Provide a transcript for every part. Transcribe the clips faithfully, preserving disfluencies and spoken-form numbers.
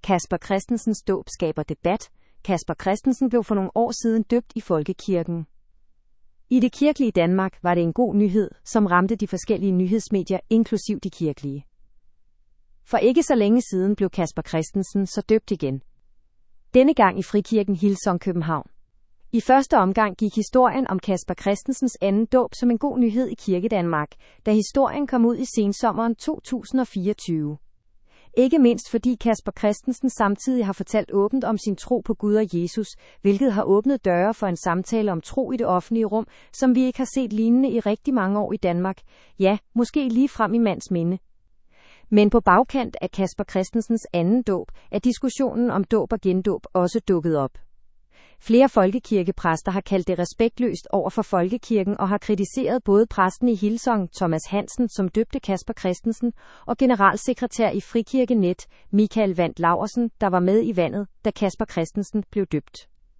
Casper Christensens dåb skaber debat. Casper Christensen blev for nogle år siden døbt i folkekirken. I det kirkelige Danmark var det en god nyhed, som ramte de forskellige nyhedsmedier, inklusiv de kirkelige. For ikke så længe siden blev Casper Christensen så døbt igen. Denne gang i Frikirken Hillsong København. I første omgang gik historien om Casper Christensens anden dåb som en god nyhed i Kirkedanmark, da historien kom ud i sensommeren to tusind og fireogtyve. Ikke mindst fordi Casper Christensen samtidig har fortalt åbent om sin tro på Gud og Jesus, hvilket har åbnet døre for en samtale om tro i det offentlige rum, som vi ikke har set lignende i rigtig mange år i Danmark. Ja, måske lige frem i mands minde. Men på bagkant af Casper Christensens anden dåb er diskussionen om dåb og gendåb også dukket op. Flere folkekirkepræster har kaldt det respektløst over for folkekirken og har kritiseret både præsten i Hillsong, Thomas Hansen, som døbte Casper Christensen, og generalsekretær i Frikirkenet, Michael Wandt Laursen, der var med i vandet, da Casper Christensen blev døbt.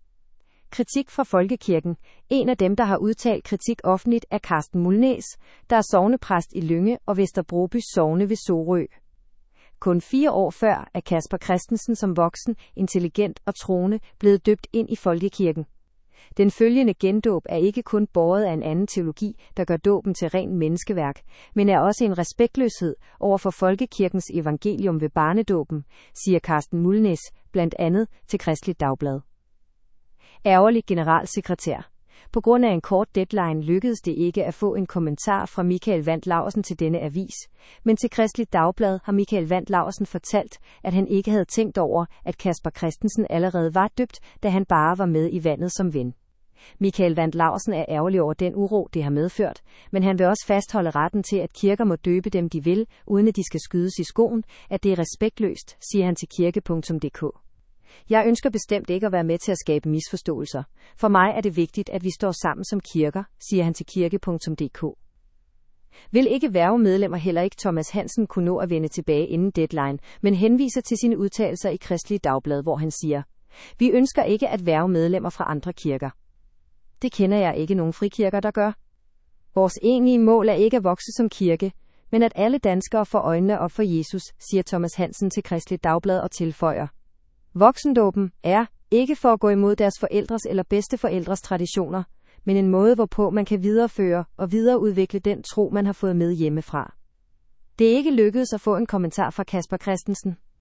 Kritik fra folkekirken. En af dem, der har udtalt kritik offentligt, er Carsten Mulnæs, der er sognepræst i Lynge og Vesterbroby sogne ved Sorø. Kun fire år før er Casper Christensen som voksen, intelligent og troende blevet døbt ind i folkekirken. Den følgende gendåb er ikke kun båret af en anden teologi, der gør dåben til ren menneskeværk, men er også en respektløshed over for folkekirkens evangelium ved barnedåben, siger Carsten Mulnæs, blandt andet til Kristeligt Dagblad. Ærgerlig generalsekretær. På grund af en kort deadline lykkedes det ikke at få en kommentar fra Michael Wandt Laursen til denne avis, men til Kristeligt Dagblad har Michael Wandt Laursen fortalt, at han ikke havde tænkt over, at Casper Christensen allerede var døbt, da han bare var med i vandet som ven. Michael Wandt Laursen er ærgerlig over den uro, det har medført, men han vil også fastholde retten til, at kirker må døbe dem de vil, uden at de skal skydes i skoen, at det er respektløst, siger han til kirke punktum d k. Jeg ønsker bestemt ikke at være med til at skabe misforståelser. For mig er det vigtigt, at vi står sammen som kirker, siger han til kirke punktum d k. Vil ikke værgemedlemmer heller ikke Thomas Hansen kunne nå at vende tilbage inden deadline, men henviser til sine udtalelser i Kristeligt Dagblad, hvor han siger: Vi ønsker ikke at værgemedlemmer fra andre kirker. Det kender jeg ikke nogen frikirker, der gør. Vores egentlige mål er ikke at vokse som kirke, men at alle danskere får øjnene op for Jesus, siger Thomas Hansen til Kristeligt Dagblad og tilføjer: Voksendåben er ikke for at gå imod deres forældres eller bedsteforældres traditioner, men en måde, hvorpå man kan videreføre og videreudvikle den tro, man har fået med hjemmefra. Det er ikke lykkedes at få en kommentar fra Casper Christensen.